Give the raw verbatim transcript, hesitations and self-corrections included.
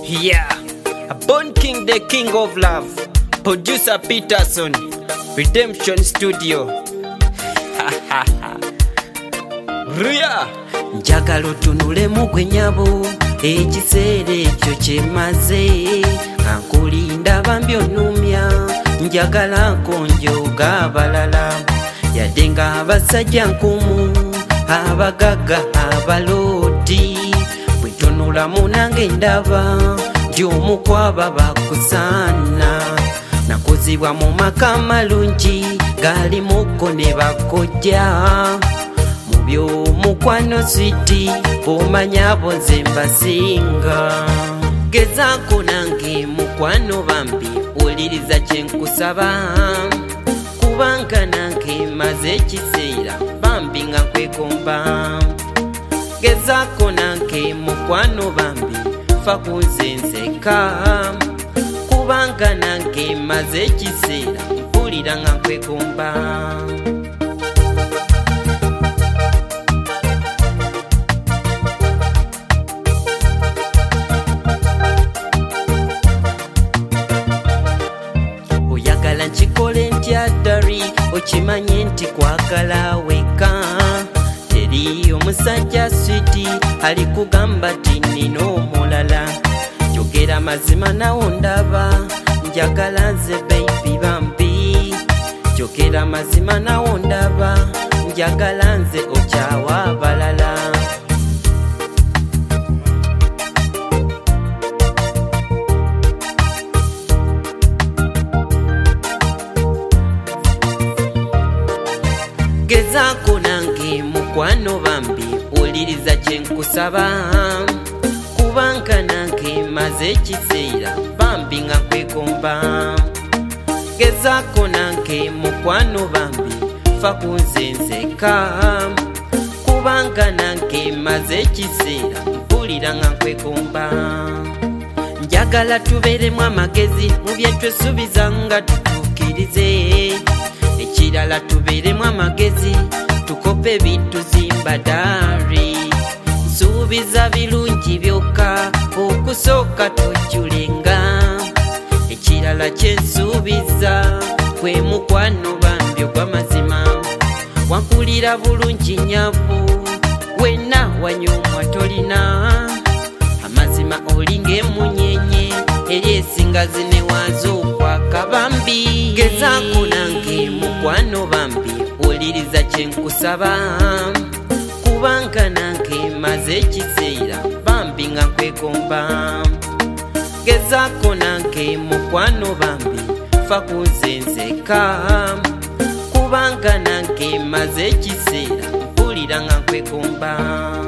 Yeah, a Born King, the king of love. Producer Peterson, Redemption Studio. Ria njagala otunule mu gwenyabo ekiseera ekyo kyemaze kankulinda bambi onumya njagala nkonjoga abalala yadde nga abasajja nkumu abagaga abaloodi bwetonula munange ndaba ndi omu kwaba bakusaana nakozibwa mu maka malungi galimukko ne bakojja mukwano switi omanya bonze mbasinga gezaako nange mukwano bambi oliriza kyenkusaba kubanga nange maze ekiseera bambi nga nkwekomba gezaako nange mukwano bambi fa kunze nseka kubanga nange maze ekiseera mpulira nga nkwekomba. Nkikole ntya ddari okimanye nti kwagala weka teri omusajja switi alikugamba ti nina omulala jogera mazima nawo ndaba njagala nze baby bambi jogera mazima nawo ndaba njagala nze okyawa abalala. Gezaako nange mukwano bambi oliriza kyenkusaba kubanga nange maze ekiseera bambi nga nkwekomba. Gezaako nange mukwano bambi fa kunze nzeka kubanga nange maze ekiseera mpulira nga nkwekomba. Njagala tubeeremu amagezi mu bye twesuubiza nga tutuukirize ekirala tubeeremu amagezi tukope bituzimba daari nsuubiza birungi byokka okusooka tojjulenga ekirala kyensuubiza gwe mukwano bambi ogw'amazima wankulira bulungi nyavu wenna wanyumwa tolina amazima olinga emunyenye eri esingazi ne waazo okwaka bambi. Gezaako nange mukwano bambi oliriza kyenkusaba kubanga nange maze ekiseera bambi nga nkwekomba. Gezaako nange mukwano bambi fa kunze nzeka kubanga nange maze ekiseera mpulira nga nkwekomba.